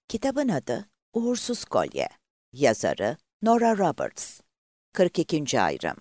Kitabın adı Uğursuz Kolye. Yazarı Nora Roberts. 42. ayrım.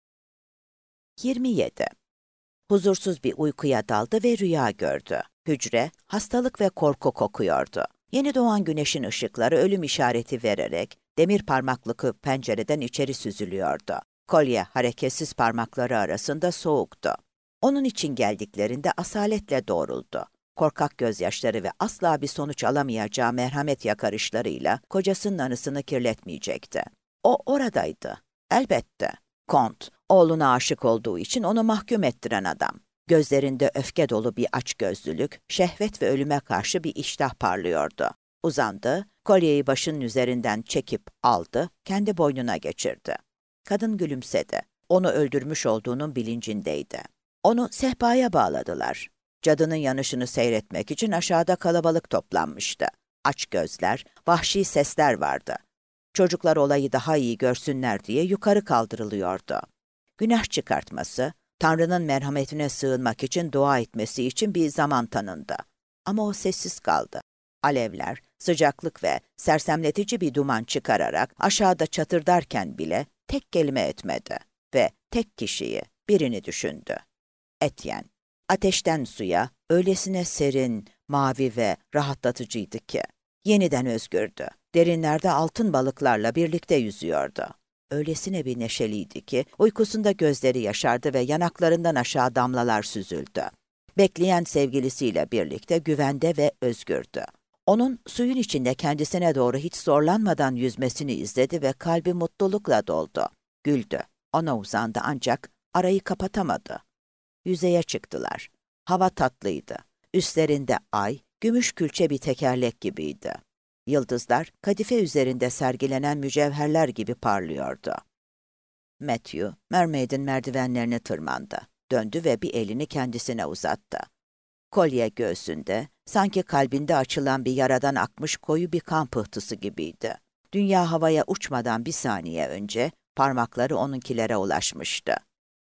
27. Huzursuz bir uykuya daldı ve rüya gördü. Hücre, hastalık ve korku kokuyordu. Yeni doğan güneşin ışıkları ölüm işareti vererek demir parmaklığı pencereden içeri süzülüyordu. Kolye hareketsiz parmakları arasında soğuktu. Onun için geldiklerinde asaletle doğruldu. Korkak gözyaşları ve asla bir sonuç alamayacağı merhamet yakarışlarıyla kocasının anısını kirletmeyecekti. O oradaydı. Elbette. Kont, oğluna aşık olduğu için onu mahkum ettiren adam. Gözlerinde öfke dolu bir açgözlülük, şehvet ve ölüme karşı bir iştah parlıyordu. Uzandı, kolyeyi başının üzerinden çekip aldı, kendi boynuna geçirdi. Kadın gülümsedi. Onu öldürmüş olduğunun bilincindeydi. Onu sehpaya bağladılar. Cadının yanışını seyretmek için aşağıda kalabalık toplanmıştı. Aç gözler, vahşi sesler vardı. Çocuklar olayı daha iyi görsünler diye yukarı kaldırılıyordu. Günah çıkartması, Tanrı'nın merhametine sığınmak için dua etmesi için bir zaman tanındı. Ama o sessiz kaldı. Alevler, sıcaklık ve sersemletici bir duman çıkararak aşağıda çatırdarken bile tek kelime etmedi ve tek kişiyi, birini düşündü. Etienne. Ateşten suya, öylesine serin, mavi ve rahatlatıcıydı ki. Yeniden özgürdü. Derinlerde altın balıklarla birlikte yüzüyordu. Öylesine bir neşeliydi ki uykusunda gözleri yaşardı ve yanaklarından aşağı damlalar süzüldü. Bekleyen sevgilisiyle birlikte güvende ve özgürdü. Onun suyun içinde kendisine doğru hiç zorlanmadan yüzmesini izledi ve kalbi mutlulukla doldu. Güldü. Ona uzandı ancak arayı kapatamadı. Yüzeye çıktılar. Hava tatlıydı. Üstlerinde ay, gümüş külçe bir tekerlek gibiydi. Yıldızlar, kadife üzerinde sergilenen mücevherler gibi parlıyordu. Matthew, Mermaid'in merdivenlerine tırmandı. Döndü ve bir elini kendisine uzattı. Kolye göğsünde, sanki kalbinde açılan bir yaradan akmış koyu bir kan pıhtısı gibiydi. Dünya havaya uçmadan bir saniye önce parmakları onunkilere ulaşmıştı.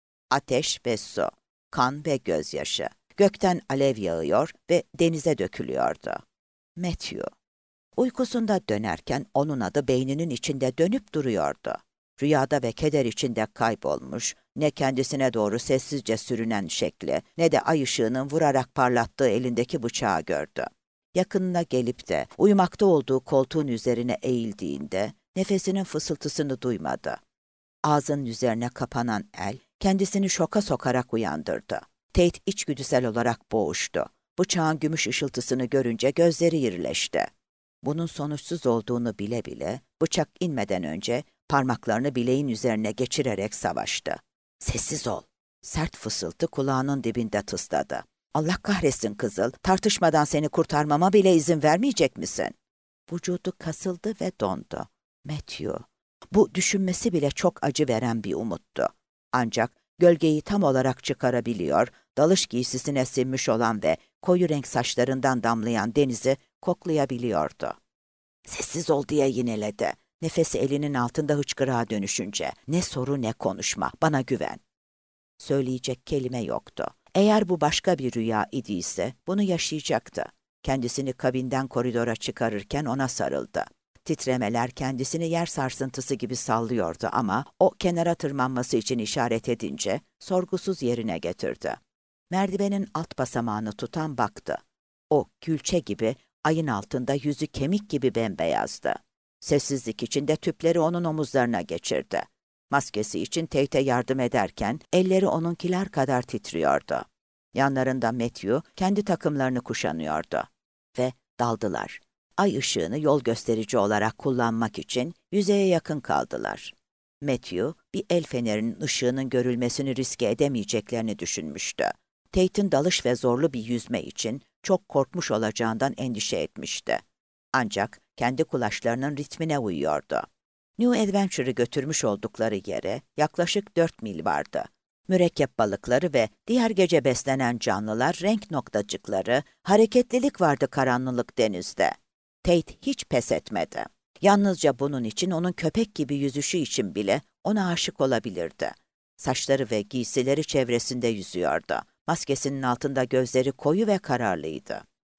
Ateş ve su, kan ve gözyaşı. Gökten alev yağıyor ve denize dökülüyordu. Matthew. Uykusunda dönerken onun adı beyninin içinde dönüp duruyordu. Rüyada ve keder içinde kaybolmuş, ne kendisine doğru sessizce sürünen şekli, ne de ay ışığının vurarak parlattığı elindeki bıçağı gördü. Yakınına gelip de uyumakta olduğu koltuğun üzerine eğildiğinde nefesinin fısıltısını duymadı. Ağzının üzerine kapanan el kendisini şoka sokarak uyandırdı. Tate içgüdüsel olarak boğuştu. Bıçağın gümüş ışıltısını görünce gözleri irileşti. Bunun sonuçsuz olduğunu bile bile bıçak inmeden önce parmaklarını bileğin üzerine geçirerek savaştı. "Sessiz ol." Sert fısıltı kulağının dibinde tısladı. "Allah kahretsin Kızıl, tartışmadan seni kurtarmama bile izin vermeyecek misin?" Vücudu kasıldı ve dondu. Matthew. Bu düşünmesi bile çok acı veren bir umuttu. Ancak gölgeyi tam olarak çıkarabiliyor, dalış giysisine sinmiş olan ve koyu renk saçlarından damlayan denizi koklayabiliyordu. "Sessiz ol," diye yineledi. Nefesi elinin altında hıçkırığa dönüşünce. "Ne soru ne konuşma, bana güven." Söyleyecek kelime yoktu. Eğer bu başka bir rüya idiyse bunu yaşayacaktı. Kendisini kabinden koridora çıkarırken ona sarıldı. Titremeler kendisini yer sarsıntısı gibi sallıyordu ama o kenara tırmanması için işaret edince sorgusuz yerine getirdi. Merdivenin alt basamağını tutan baktı. O külçe gibi ayın altında yüzü kemik gibi bembeyazdı. Sessizlik içinde tüpleri onun omuzlarına geçirdi. Maskesi için Tate'e yardım ederken elleri onunkiler kadar titriyordu. Yanlarında Matthew kendi takımlarını kuşanıyordu. Ve daldılar. Ay ışığını yol gösterici olarak kullanmak için yüzeye yakın kaldılar. Matthew, bir el fenerinin ışığının görülmesini riske edemeyeceklerini düşünmüştü. Tate'in dalış ve zorlu bir yüzme için çok korkmuş olacağından endişe etmişti. Ancak kendi kulaçlarının ritmine uyuyordu. New Adventure'ı götürmüş oldukları yere yaklaşık 4 mil vardı. Mürekkep balıkları ve diğer gece beslenen canlılar renk noktacıkları, hareketlilik vardı karanlık denizde. Tate hiç pes etmedi. Yalnızca bunun için onun köpek gibi yüzüşü için bile ona aşık olabilirdi. Saçları ve giysileri çevresinde yüzüyordu. Maskesinin altında gözleri koyu ve kararlıydı.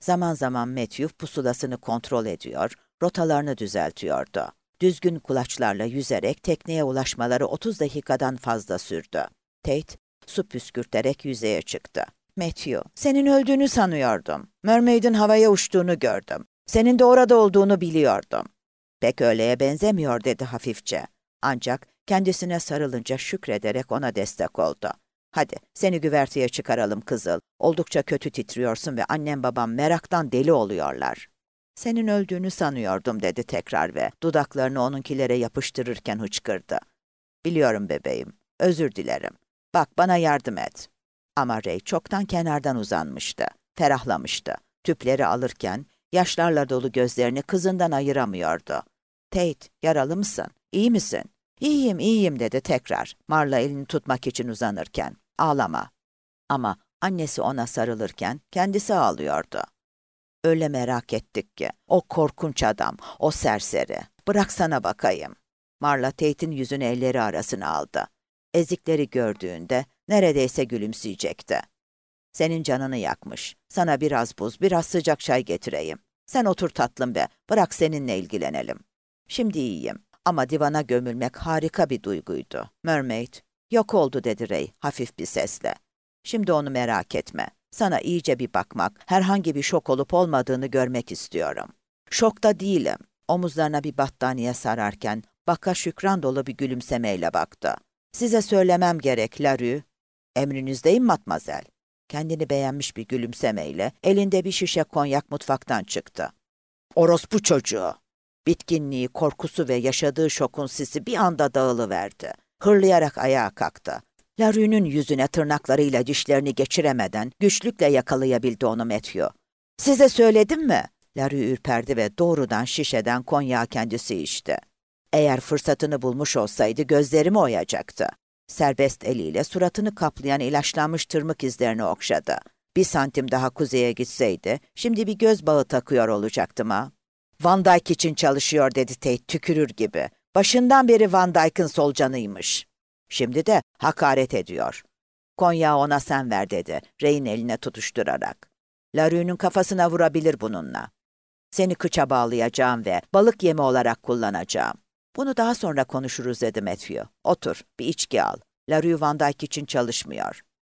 Zaman zaman Matthew pusulasını kontrol ediyor, rotalarını düzeltiyordu. Düzgün kulaçlarla yüzerek tekneye ulaşmaları 30 dakikadan fazla sürdü. Tate, su püskürterek yüzeye çıktı. Matthew, senin öldüğünü sanıyordum. Mermaid'in havaya uçtuğunu gördüm. Senin de orada olduğunu biliyordum. Pek öyleye benzemiyor dedi hafifçe. Ancak kendisine sarılınca şükrederek ona destek oldu. Hadi seni güverteye çıkaralım kızıl. Oldukça kötü titriyorsun ve annem babam meraktan deli oluyorlar. Senin öldüğünü sanıyordum dedi tekrar ve dudaklarını onunkilere yapıştırırken hıçkırdı. Biliyorum bebeğim, özür dilerim. Bak bana yardım et. Ama Ray çoktan kenardan uzanmıştı, ferahlamıştı. Tüpleri alırken yaşlarla dolu gözlerini kızından ayıramıyordu. Tate, yaralı mısın? İyi misin? İyiyim, iyiyim dedi tekrar. Marla elini tutmak için uzanırken. Ağlama. Ama annesi ona sarılırken kendisi ağlıyordu. Öyle merak ettik ki. O korkunç adam, o serseri. Bıraksana bakayım. Marla Tate'in yüzünü elleri arasına aldı. Ezikleri gördüğünde neredeyse gülümseyecekti. Senin canını yakmış. Sana biraz buz, biraz sıcak çay getireyim. Sen otur tatlım be, bırak seninle ilgilenelim. Şimdi iyiyim ama divana gömülmek harika bir duyguydu. Mermaid, yok oldu dedi Ray hafif bir sesle. Şimdi onu merak etme. Sana iyice bir bakmak, herhangi bir şok olup olmadığını görmek istiyorum. Şokta değilim. Omuzlarına bir battaniye sararken Baka şükran dolu bir gülümsemeyle baktı. Size söylemem gerek Larue. Emrinizdeyim matmazel. Kendini beğenmiş bir gülümsemeyle elinde bir şişe konyak mutfaktan çıktı. Orospu çocuğu. Bitkinliği, korkusu ve yaşadığı şokun sisi bir anda dağılıverdi. Hırlayarak ayağa kalktı. Larue'nun yüzüne tırnaklarıyla dişlerini geçiremeden güçlükle yakalayabildi onu Matthew. Size söyledim mi? Larue ürperdi ve doğrudan şişeden konyağı kendisi içti. Eğer fırsatını bulmuş olsaydı gözlerimi oyacaktı. Serbest eliyle suratını kaplayan ilaçlanmış tırmık izlerini okşadı. 1 santim daha kuzeye gitseydi, şimdi bir göz bağı takıyor olacaktım ha. Van Dyke için çalışıyor dedi Tate tükürür gibi. Başından beri Van Dyke'ın solucanıymış. Şimdi de hakaret ediyor. Konyağı ona sen ver dedi, Ray'in eline tutuşturarak. Larue'nun kafasına vurabilir bununla. Seni kıça bağlayacağım ve balık yemi olarak kullanacağım. Bunu daha sonra konuşuruz dedi Matthew. Otur, bir içki al. Larue Van Dyke için çalışmıyor.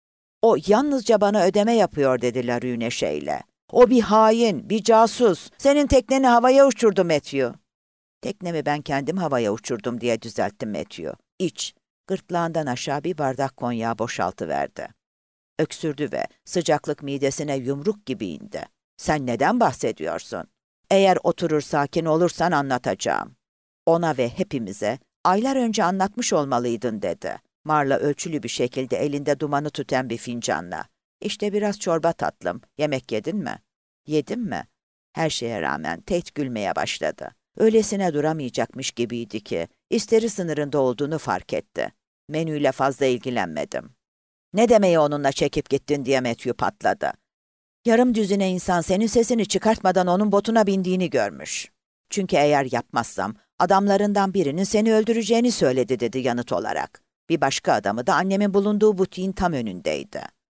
O yalnızca bana ödeme yapıyor dedi Larue neşeyle. O bir hain, bir casus. Senin tekneni havaya uçurdu Matthew. Teknemi ben kendim havaya uçurdum diye düzeltti Matthew. İç. Gırtlağından aşağı bir bardak konyağı boşaltıverdi. Öksürdü ve sıcaklık midesine yumruk gibi indi. Sen neden bahsediyorsun? Eğer oturur sakin olursan anlatacağım. Ona ve hepimize aylar önce anlatmış olmalıydın dedi. Marla ölçülü bir şekilde elinde dumanı tüten bir fincanla. İşte biraz çorba tatlım. Yemek yedin mi? Yedim mi? Her şeye rağmen Tate gülmeye başladı. Öylesine duramayacakmış gibiydi ki isteri sınırında olduğunu fark etti. Menüyle fazla ilgilenmedim. Ne demeyi onunla çekip gittin diye Matthew patladı. Yarım düzine insan senin sesini çıkartmadan onun botuna bindiğini görmüş. Çünkü eğer yapmazsam adamlarından birinin seni öldüreceğini söyledi dedi yanıt olarak. Bir başka adamı da annemin bulunduğu butiğin tam önündeydi.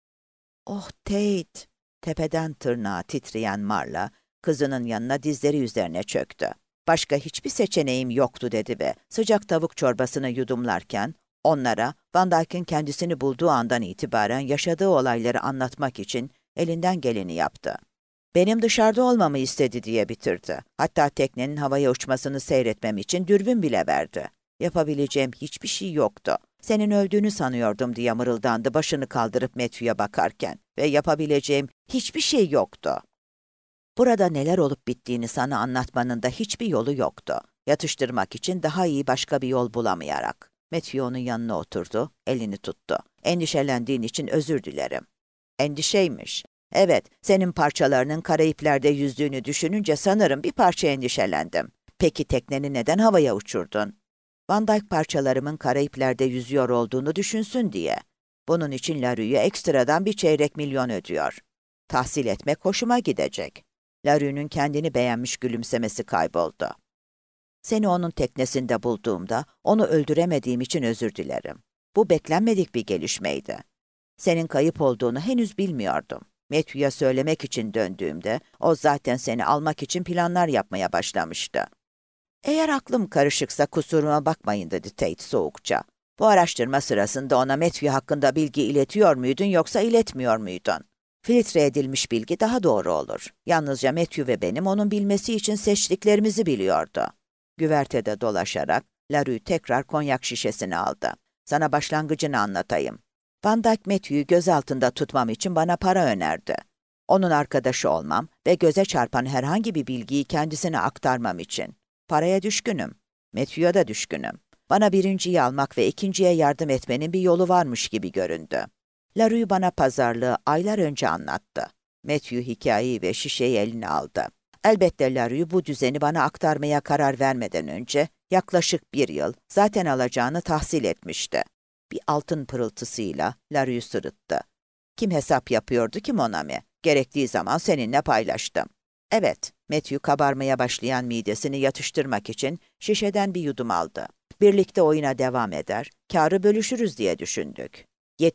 Oh Tate! Tepeden tırnağa titreyen Marla kızının yanına dizleri üzerine çöktü. Başka hiçbir seçeneğim yoktu dedi ve sıcak tavuk çorbasını yudumlarken onlara Van Dyke'ın kendisini bulduğu andan itibaren yaşadığı olayları anlatmak için elinden geleni yaptı. Benim dışarıda olmamı istedi diye bitirdi. Hatta teknenin havaya uçmasını seyretmem için dürbün bile verdi. Yapabileceğim hiçbir şey yoktu. Senin öldüğünü sanıyordum diye mırıldandı başını kaldırıp Matthew'ya bakarken ve yapabileceğim hiçbir şey yoktu. Burada neler olup bittiğini sana anlatmanın da hiçbir yolu yoktu. Yatıştırmak için daha iyi başka bir yol bulamayarak. Matthew onun yanına oturdu, elini tuttu. Endişelendiğin için özür dilerim. Endişeymiş. Evet, senin parçalarının Karayipler'de yüzdüğünü düşününce sanırım bir parça endişelendim. Peki tekneni neden havaya uçurdun? Van Dyke parçalarımın Karayipler'de yüzüyor olduğunu düşünsün diye. Bunun için Larue'ye ekstradan 1,25 milyon ödüyor. Tahsil etmek hoşuma gidecek. Larue'nun kendini beğenmiş gülümsemesi kayboldu. Seni onun teknesinde bulduğumda onu öldüremediğim için özür dilerim. Bu beklenmedik bir gelişmeydi. Senin kayıp olduğunu henüz bilmiyordum. Matthew'ya söylemek için döndüğümde o zaten seni almak için planlar yapmaya başlamıştı. Eğer aklım karışıksa kusuruma bakmayın dedi Tate soğukça. Bu araştırma sırasında ona Matthew hakkında bilgi iletiyor muydun yoksa iletmiyor muydun? Filtre edilmiş bilgi daha doğru olur. Yalnızca Matthew ve benim onun bilmesi için seçtiklerimizi biliyordu. Güvertede dolaşarak LaRue tekrar konyak şişesini aldı. Sana başlangıcını anlatayım. Van Dyke Matthew'yu göz altında tutmam için bana para önerdi. Onun arkadaşı olmam ve göze çarpan herhangi bir bilgiyi kendisine aktarmam için. Paraya düşkünüm. Matthew'ya da düşkünüm. Bana birinciyi almak ve ikinciye yardım etmenin bir yolu varmış gibi göründü. LaRue bana pazarlığı aylar önce anlattı. Matthew hikayeyi ve şişeyi eline aldı. Elbette LaRue bu düzeni bana aktarmaya karar vermeden önce yaklaşık 1 yıl zaten alacağını tahsil etmişti. Bir altın pırıltısıyla LaRue sırıttı. Kim hesap yapıyordu ki Monami? Gerektiği zaman seninle paylaştım. Evet, Matthew kabarmaya başlayan midesini yatıştırmak için şişeden bir yudum aldı. Birlikte oyuna devam eder, kârı bölüşürüz diye düşündük.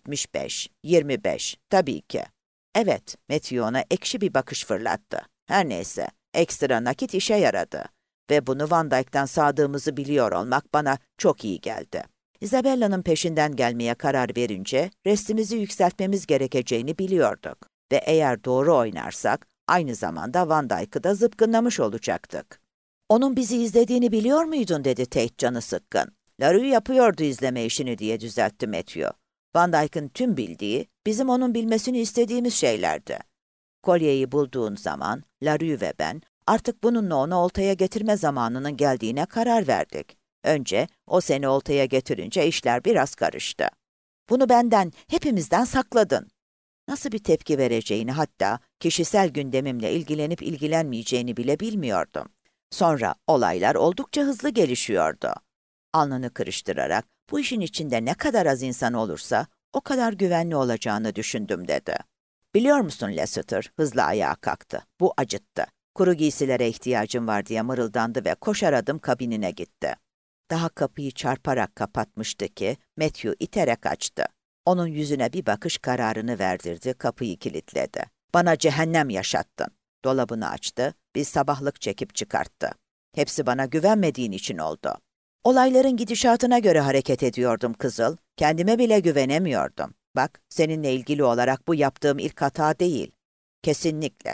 75, 25, tabii ki. Evet, Matthew ona ekşi bir bakış fırlattı. Her neyse, ekstra nakit işe yaradı. Ve bunu Van Dyke'dan sağdığımızı biliyor olmak bana çok iyi geldi. Isabella'nın peşinden gelmeye karar verince restimizi yükseltmemiz gerekeceğini biliyorduk. Ve eğer doğru oynarsak, aynı zamanda Van Dyke'ı da zıpkınlamış olacaktık. Onun bizi izlediğini biliyor muydun dedi Tate canı sıkkın. LaRue yapıyordu izleme işini diye düzeltti Matthew. Van Dyke'ın tüm bildiği, bizim onun bilmesini istediğimiz şeylerdi. Kolyeyi bulduğun zaman LaRue ve ben artık bununla onu oltaya getirme zamanının geldiğine karar verdik. Önce o seni oltaya getirince işler biraz karıştı. Bunu benden, hepimizden sakladın. Nasıl bir tepki vereceğini hatta kişisel gündemimle ilgilenip ilgilenmeyeceğini bile bilmiyordum. Sonra olaylar oldukça hızlı gelişiyordu. Alnını kırıştırarak bu işin içinde ne kadar az insan olursa o kadar güvenli olacağını düşündüm dedi. Biliyor musun Lasseter, hızla ayağa kalktı. Bu acıttı. Kuru giysilere ihtiyacım var diye mırıldandı ve koşar adım kabinine gitti. Daha kapıyı çarparak kapatmıştı ki Matthew iterek açtı. Onun yüzüne bir bakış kararını verdirdi, kapıyı kilitledi. Bana cehennem yaşattın. Dolabını açtı, bir sabahlık çekip çıkarttı. Hepsi bana güvenmediğin için oldu. Olayların gidişatına göre hareket ediyordum Kızıl. Kendime bile güvenemiyordum. Bak, seninle ilgili olarak bu yaptığım ilk hata değil. Kesinlikle.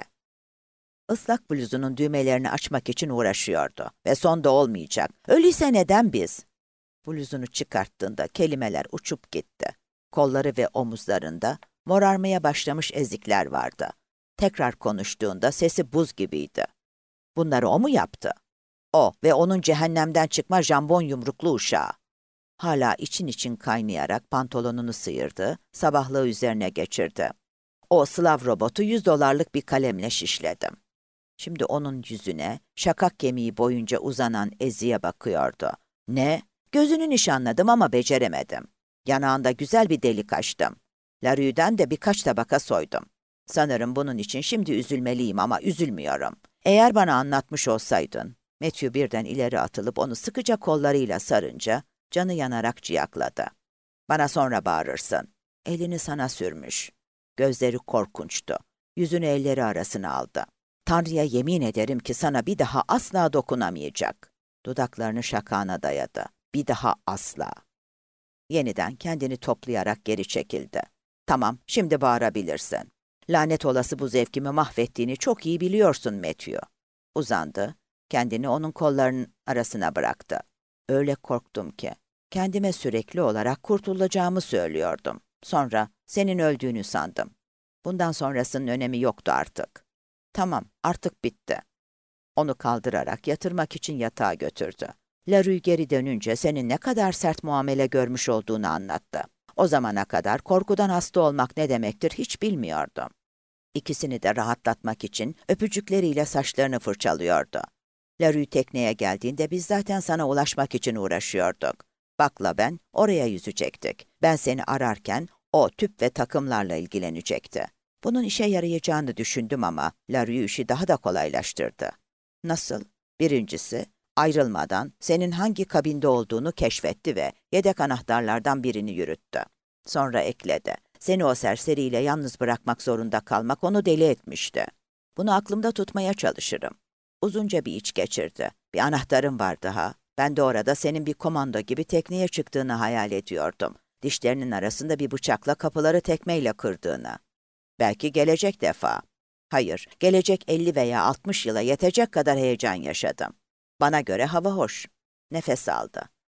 Islak bluzunun düğmelerini açmak için uğraşıyordu. Ve son da olmayacak. Öyleyse neden biz? Bluzunu çıkarttığında kelimeler uçup gitti. Kolları ve omuzlarında morarmaya başlamış ezikler vardı. Tekrar konuştuğunda sesi buz gibiydi. Bunları o mu yaptı? O ve onun cehennemden çıkma jambon yumruklu uşağı. Hala için için kaynayarak pantolonunu sıyırdı, sabahlığı üzerine geçirdi. O Slav robotu $100 bir kalemle şişledim. Şimdi onun yüzüne, şakak kemiği boyunca uzanan eziye bakıyordu. Ne? Gözünü nişanladım ama beceremedim. Yanağında güzel bir delik açtım. LaRue'den de birkaç tabaka soydum. Sanırım bunun için şimdi üzülmeliyim ama üzülmüyorum. Eğer bana anlatmış olsaydın, Matthew birden ileri atılıp onu sıkıca kollarıyla sarınca, canı yanarak ciyakladı. Bana sonra bağırırsın. Elini sana sürmüş. Gözleri korkunçtu. Yüzünü elleri arasına aldı. Tanrı'ya yemin ederim ki sana bir daha asla dokunamayacak. Dudaklarını şakağına dayadı. Bir daha asla. Yeniden kendini toplayarak geri çekildi. Tamam, şimdi bağırabilirsin. Lanet olası bu zevkimi mahvettiğini çok iyi biliyorsun Matthew. Uzandı, kendini onun kollarının arasına bıraktı. Öyle korktum ki, kendime sürekli olarak kurtulacağımı söylüyordum. Sonra senin öldüğünü sandım. Bundan sonrasının önemi yoktu artık. Tamam, artık bitti. Onu kaldırarak yatırmak için yatağa götürdü. LaRue geri dönünce senin ne kadar sert muamele görmüş olduğunu anlattı. O zamana kadar korkudan hasta olmak ne demektir hiç bilmiyordum. İkisini de rahatlatmak için öpücükleriyle saçlarını fırçalıyordu. LaRue tekneye geldiğinde biz zaten sana ulaşmak için uğraşıyorduk. Bak'la ben oraya yüzecektik. Ben seni ararken o tüp ve takımlarla ilgilenecekti. Bunun işe yarayacağını düşündüm ama LaRue işi daha da kolaylaştırdı. Nasıl? Birincisi, ayrılmadan senin hangi kabinde olduğunu keşfetti ve yedek anahtarlardan birini yürüttü. Sonra ekledi. Seni o serseriyle yalnız bırakmak zorunda kalmak onu deli etmişti. Bunu aklımda tutmaya çalışırım. Uzunca bir iç geçirdi. Bir anahtarım var daha. Ben de orada senin bir komando gibi tekneye çıktığını hayal ediyordum. Dişlerinin arasında bir bıçakla kapıları tekmeyle kırdığını. Belki gelecek defa. Hayır, gelecek 50 veya 60 yıla yetecek kadar heyecan yaşadım. Bana göre hava hoş. Nefes aldı.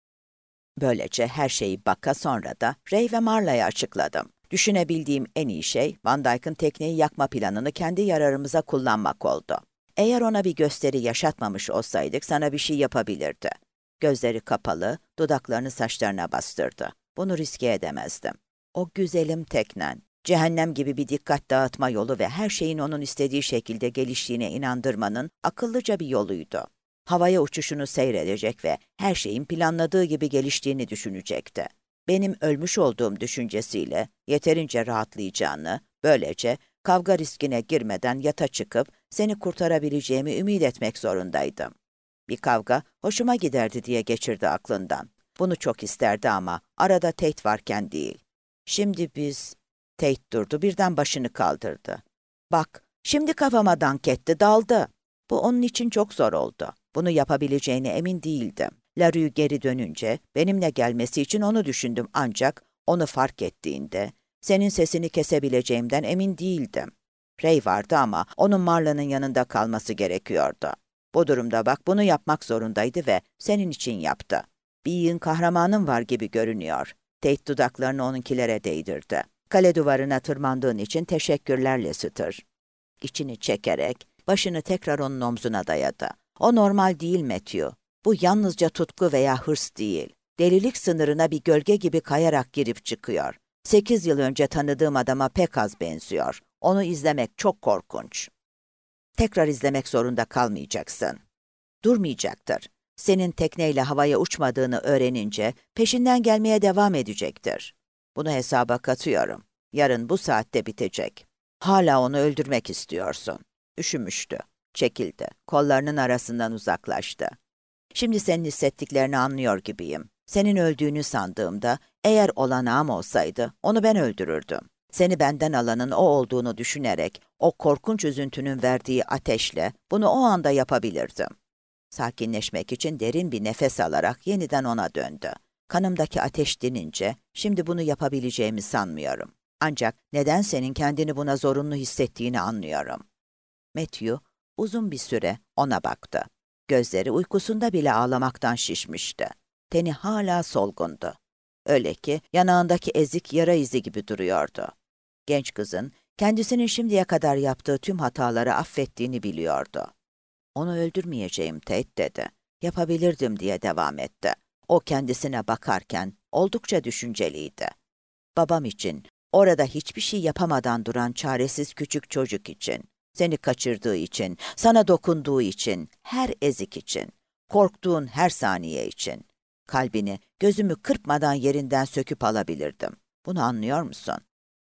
Böylece her şeyi Buck'a sonra da Ray ve Marla'ya açıkladım. Düşünebildiğim en iyi şey Van Dyke'ın tekneyi yakma planını kendi yararımıza kullanmak oldu. Eğer ona bir gösteri yaşatmamış olsaydık sana bir şey yapabilirdi. Gözleri kapalı, dudaklarını saçlarına bastırdı. Bunu riske edemezdim. O güzelim teknen, cehennem gibi bir dikkat dağıtma yolu ve her şeyin onun istediği şekilde geliştiğine inandırmanın akıllıca bir yoluydu. Havaya uçuşunu seyredecek ve her şeyin planladığı gibi geliştiğini düşünecekti. Benim ölmüş olduğum düşüncesiyle yeterince rahatlayacağını, böylece kavga riskine girmeden yata çıkıp seni kurtarabileceğimi ümit etmek zorundaydım. Bir kavga hoşuma giderdi diye geçirdi aklından. Bunu çok isterdi ama arada Tate varken değil. Şimdi biz... Tate durdu, birden başını kaldırdı. Bak, şimdi kafama dank etti, daldı. Bu onun için çok zor oldu. Bunu yapabileceğine emin değildim. Larue geri dönünce benimle gelmesi için onu düşündüm ancak onu fark ettiğinde senin sesini kesebileceğimden emin değildim. Ray vardı ama onun Marla'nın yanında kalması gerekiyordu. Bu durumda bak bunu yapmak zorundaydı ve senin için yaptı. Bir yığın kahramanın var gibi görünüyor. Tate dudaklarını onunkilere değdirdi. Kale duvarına tırmandığın için teşekkürler Lasseter. İçini çekerek başını tekrar onun omzuna dayadı. O normal değil Matthew. Bu yalnızca tutku veya hırs değil. Delilik sınırına bir gölge gibi kayarak girip çıkıyor. 8 yıl önce tanıdığım adama pek az benziyor. Onu izlemek çok korkunç. Tekrar izlemek zorunda kalmayacaksın. Durmayacaktır. Senin tekneyle havaya uçmadığını öğrenince peşinden gelmeye devam edecektir. Bunu hesaba katıyorum. Yarın bu saatte bitecek. Hala onu öldürmek istiyorsun. Üşümüştü. Çekildi. Kollarının arasından uzaklaştı. Şimdi senin hissettiklerini anlıyor gibiyim. Senin öldüğünü sandığımda eğer olanağım olsaydı onu ben öldürürdüm. Seni benden alanın o olduğunu düşünerek o korkunç üzüntünün verdiği ateşle bunu o anda yapabilirdim. Sakinleşmek için derin bir nefes alarak yeniden ona döndü. Kanımdaki ateş dinince şimdi bunu yapabileceğimi sanmıyorum. Ancak neden senin kendini buna zorunlu hissettiğini anlıyorum. Matthew uzun bir süre ona baktı. Gözleri uykusunda bile ağlamaktan şişmişti. Teni hala solgundu. Öyle ki yanağındaki ezik yara izi gibi duruyordu. Genç kızın kendisinin şimdiye kadar yaptığı tüm hataları affettiğini biliyordu. Onu öldürmeyeceğim Tate dedi. Yapabilirdim diye devam etti. O kendisine bakarken oldukça düşünceliydi. Babam için, orada hiçbir şey yapamadan duran çaresiz küçük çocuk için, seni kaçırdığı için, sana dokunduğu için, her ezik için, korktuğun her saniye için. Kalbini gözümü kırpmadan yerinden söküp alabilirdim. Bunu anlıyor musun?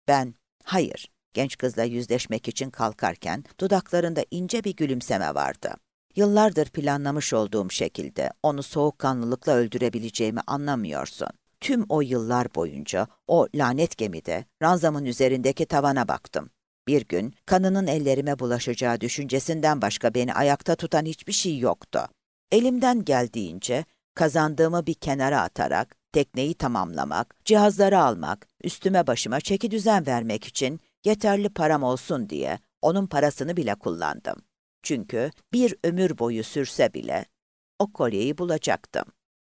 Hayır, genç kızla yüzleşmek için kalkarken dudaklarında ince bir gülümseme vardı. Yıllardır planlamış olduğum şekilde onu soğukkanlılıkla öldürebileceğimi anlamıyorsun. Tüm o yıllar boyunca o lanet gemide ranzamın üzerindeki tavana baktım. Bir gün kanının ellerime bulaşacağı düşüncesinden başka beni ayakta tutan hiçbir şey yoktu. Elimden geldiğince kazandığımı bir kenara atarak tekneyi tamamlamak, cihazları almak, üstüme başıma çekidüzen vermek için yeterli param olsun diye onun parasını bile kullandım. Çünkü bir ömür boyu sürse bile o kolyeyi bulacaktım.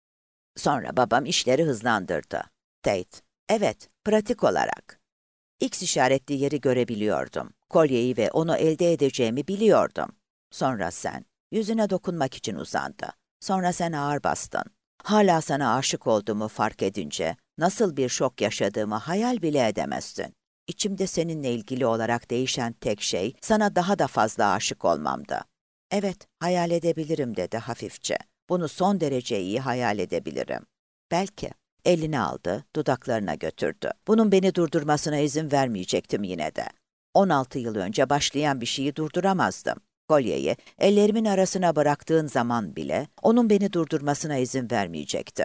Sonra babam işleri hızlandırdı. Tate, evet, pratik olarak. X işaretli yeri görebiliyordum. Kolyeyi ve onu elde edeceğimi biliyordum. Sonra sen, yüzüne dokunmak için uzandı. Sonra sen ağır bastın. Hala sana aşık olduğumu fark edince nasıl bir şok yaşadığımı hayal bile edemezsin. İçimde seninle ilgili olarak değişen tek şey sana daha da fazla aşık olmamdı. Evet, hayal edebilirim dedi hafifçe. Bunu son derece iyi hayal edebilirim. Belki. Elini aldı, dudaklarına götürdü. Bunun beni durdurmasına izin vermeyecektim yine de. 16 yıl önce başlayan bir şeyi durduramazdım. Kolyeyi ellerimin arasına bıraktığın zaman bile onun beni durdurmasına izin vermeyecektim.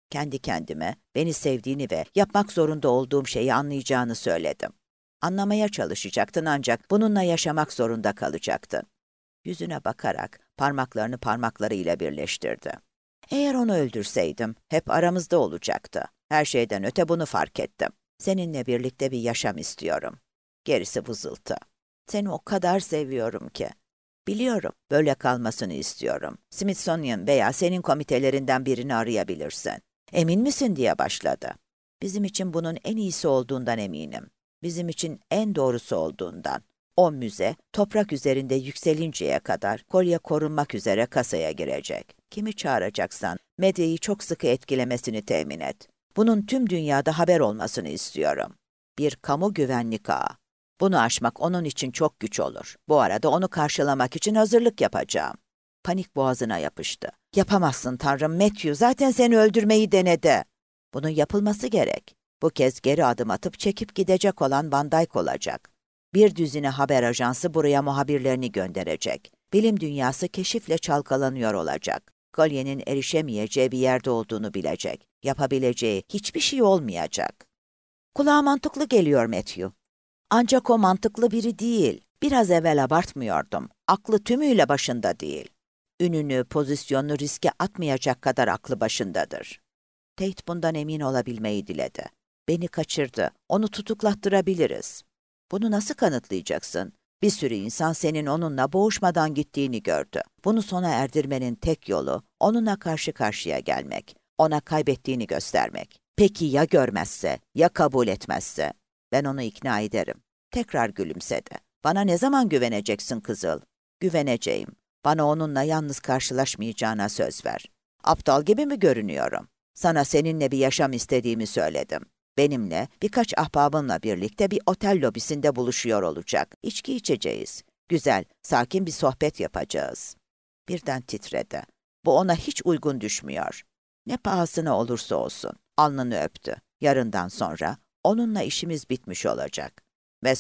Kendi kendime beni sevdiğini ve yapmak zorunda olduğum şeyi anlayacağını söyledim. Anlamaya çalışacaktın ancak bununla yaşamak zorunda kalacaktın. Yüzüne bakarak parmaklarını parmaklarıyla birleştirdi. Eğer onu öldürseydim hep aramızda olacaktı. Her şeyden öte bunu fark ettim. Seninle birlikte bir yaşam istiyorum. Gerisi vızıltı. Seni o kadar seviyorum ki. Biliyorum, böyle kalmasını istiyorum. Smithsonian veya senin komitelerinden birini arayabilirsin. Emin misin diye başladı. Bizim için bunun en iyisi olduğundan eminim. Bizim için en doğrusu olduğundan. O müze, toprak üzerinde yükselinceye kadar kolye korunmak üzere kasaya girecek. Kimi çağıracaksan, medyayı çok sıkı etkilemesini temin et. Bunun tüm dünyada haber olmasını istiyorum. Bir kamu güvenlik ağı. Bunu aşmak onun için çok güç olur. Bu arada onu karşılamak için hazırlık yapacağım. Panik boğazına yapıştı. Yapamazsın Tanrım, Matthew zaten seni öldürmeyi denedi. Bunun yapılması gerek. Bu kez geri adım atıp çekip gidecek olan Van Dyke olacak. Bir düzine haber ajansı buraya muhabirlerini gönderecek. Bilim dünyası keşifle çalkalanıyor olacak. Kolye'nin erişemeyeceği bir yerde olduğunu bilecek. Yapabileceği hiçbir şey olmayacak. Kulağa mantıklı geliyor Matthew. Ancak o mantıklı biri değil. Biraz evvel abartmıyordum. Aklı tümüyle başında değil. Ününü, pozisyonunu riske atmayacak kadar aklı başındadır. Tate bundan emin olabilmeyi diledi. Beni kaçırdı. Onu tutuklattırabiliriz. Bunu nasıl kanıtlayacaksın? Bir sürü insan senin onunla boğuşmadan gittiğini gördü. Bunu sona erdirmenin tek yolu onunla karşı karşıya gelmek. Ona kaybettiğini göstermek. Peki ya görmezse, ya kabul etmezse? Ben onu ikna ederim. Tekrar gülümsedi. Bana ne zaman güveneceksin kızıl? Güveneceğim. Bana onunla yalnız karşılaşmayacağına söz ver. Aptal gibi mi görünüyorum? Sana seninle bir yaşam istediğimi söyledim. Benimle, birkaç ahbabımla birlikte bir otel lobisinde buluşuyor olacak. İçki içeceğiz. Güzel, sakin bir sohbet yapacağız. Birden titredi. Bu ona hiç uygun düşmüyor. Ne pahasına olursa olsun. Alnını öptü. Yarından sonra onunla işimiz bitmiş olacak. Ve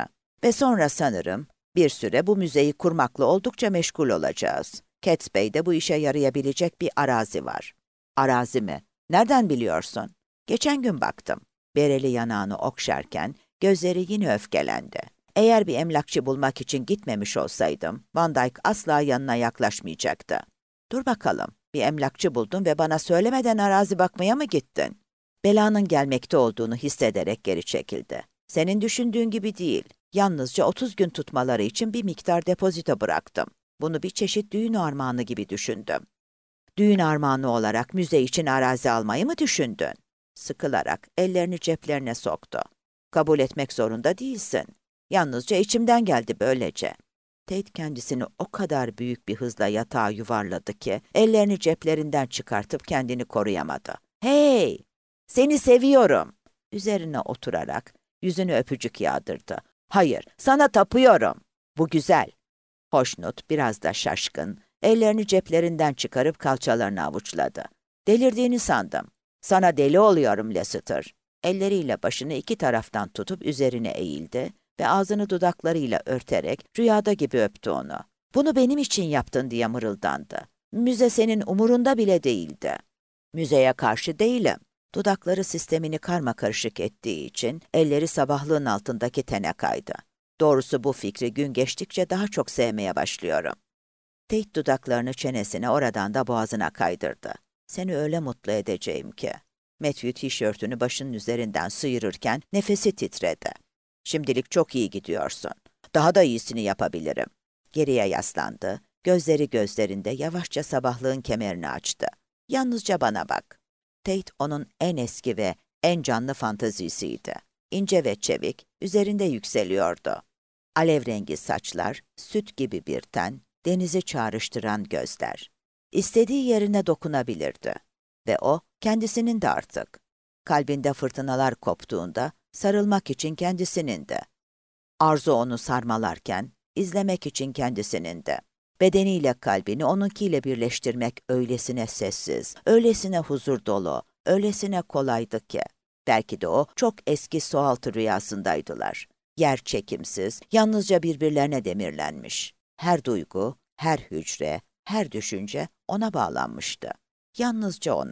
sonra sanırım bir süre bu müzeyi kurmakla oldukça meşgul olacağız. Cats Bay'de bu işe yarayabilecek bir arazi var. Arazi mi? Nereden biliyorsun? Geçen gün baktım. Bereli yanağını okşarken gözleri yine öfkelendi. Eğer bir emlakçı bulmak için gitmemiş olsaydım, Van Dyke asla yanına yaklaşmayacaktı. Dur bakalım, bir emlakçı buldun ve bana söylemeden arazi bakmaya mı gittin? Belanın gelmekte olduğunu hissederek geri çekildi. Senin düşündüğün gibi değil. Yalnızca 30 gün tutmaları için bir miktar depozito bıraktım. Bunu bir çeşit düğün armağanı gibi düşündüm. Düğün armağanı olarak müze için arazi almayı mı düşündün? Sıkılarak ellerini ceplerine soktu. Kabul etmek zorunda değilsin. Yalnızca içimden geldi böylece. Tate kendisini o kadar büyük bir hızla yatağa yuvarladı ki ellerini ceplerinden çıkartıp kendini koruyamadı. Hey! Seni seviyorum. Üzerine oturarak yüzünü öpücük yağdırdı. Hayır, sana tapıyorum. Bu güzel. Hoşnut, biraz da şaşkın, ellerini ceplerinden çıkarıp kalçalarını avuçladı. Delirdiğini sandım. Sana deli oluyorum Lassiter. Elleriyle başını iki taraftan tutup üzerine eğildi ve ağzını dudaklarıyla örterek rüyada gibi öptü onu. Bunu benim için yaptın diye mırıldandı. Müze senin umurunda bile değildi. Müzeye karşı değilim. Dudakları sistemini karmakarışık ettiği için elleri sabahlığın altındaki tene kaydı. Doğrusu bu fikri gün geçtikçe daha çok sevmeye başlıyorum. Tate dudaklarını çenesine oradan da boğazına kaydırdı. Seni öyle mutlu edeceğim ki. Matthew tişörtünü başının üzerinden sıyırırken nefesi titredi. Şimdilik çok iyi gidiyorsun. Daha da iyisini yapabilirim. Geriye yaslandı. Gözleri gözlerinde yavaşça sabahlığın kemerini açtı. Yalnızca bana bak. Tate onun en eski ve en canlı fantazisiydi. İnce ve çevik, üzerinde yükseliyordu. Alev rengi saçlar, süt gibi bir ten, denizi çağrıştıran gözler. İstediği yerine dokunabilirdi. Ve o, kendisinin de artık. Kalbinde fırtınalar koptuğunda, sarılmak için kendisinin de. Arzu onu sarmalarken, izlemek için kendisinin de. Bedeniyle kalbini onunkiyle birleştirmek öylesine sessiz, öylesine huzur dolu, öylesine kolaydı ki. Belki de o çok eski sualtı rüyasındaydılar. Yer çekimsiz, yalnızca birbirlerine demirlenmiş. Her duygu, her hücre, her düşünce ona bağlanmıştı. Yalnızca ona.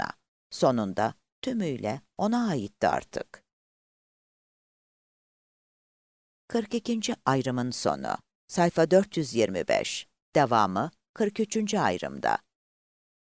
Sonunda tümüyle ona aitti artık. 42. ayrımın sonu. Sayfa 425. Devamı 43. ayrımda.